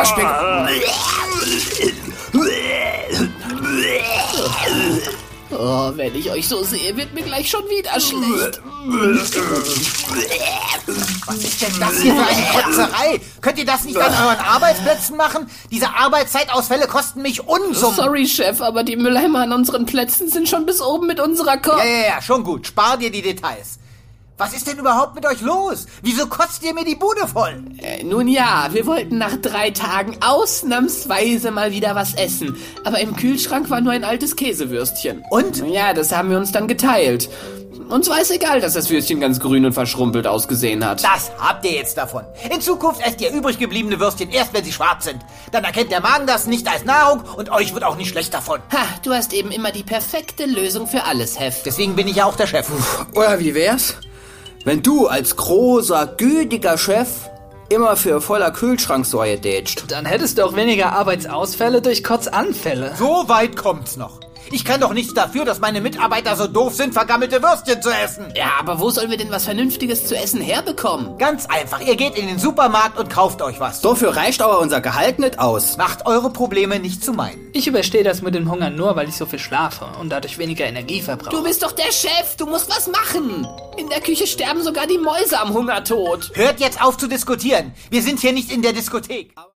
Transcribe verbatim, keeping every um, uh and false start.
Waschbecken. Oh, wenn ich euch so sehe, wird mir gleich schon wieder schlecht. Was ist denn das hier für eine Kotzerei? Könnt ihr das nicht an euren Arbeitsplätzen machen? Diese Arbeitszeitausfälle kosten mich Unsummen. Sorry, Chef, aber die Mülleimer an unseren Plätzen sind schon bis oben mit unserer Ko... Ja, ja, ja, schon gut. Spar dir die Details. Was ist denn überhaupt mit euch los? Wieso kotzt ihr mir die Bude voll? Äh, nun ja, wir wollten nach drei Tagen ausnahmsweise mal wieder was essen. Aber im Kühlschrank war nur ein altes Käsewürstchen. Und? Ja, das haben wir uns dann geteilt. Uns war es egal, dass das Würstchen ganz grün und verschrumpelt ausgesehen hat. Das habt ihr jetzt davon. In Zukunft esst ihr übrig gebliebene Würstchen erst, wenn sie schwarz sind. Dann erkennt der Magen das nicht als Nahrung und euch wird auch nicht schlecht davon. Ha, du hast eben immer die perfekte Lösung für alles, Hef. Deswegen bin ich ja auch der Chef. Oder wie wär's, wenn du als großer, gütiger Chef immer für voller Kühlschranksäue dätscht? Dann hättest du auch weniger Arbeitsausfälle durch Kotzanfälle. So weit kommt's noch. Ich kann doch nichts dafür, dass meine Mitarbeiter so doof sind, vergammelte Würstchen zu essen. Ja, aber wo sollen wir denn was Vernünftiges zu essen herbekommen? Ganz einfach. Ihr geht in den Supermarkt und kauft euch was. Dafür reicht aber unser Gehalt nicht aus. Macht eure Probleme nicht zu meinen. Ich überstehe das mit dem Hunger nur, weil ich so viel schlafe und dadurch weniger Energie verbrauche. Du bist doch der Chef, du musst was machen. In der Küche sterben sogar die Mäuse am Hungertod. Hört jetzt auf zu diskutieren. Wir sind hier nicht in der Diskothek.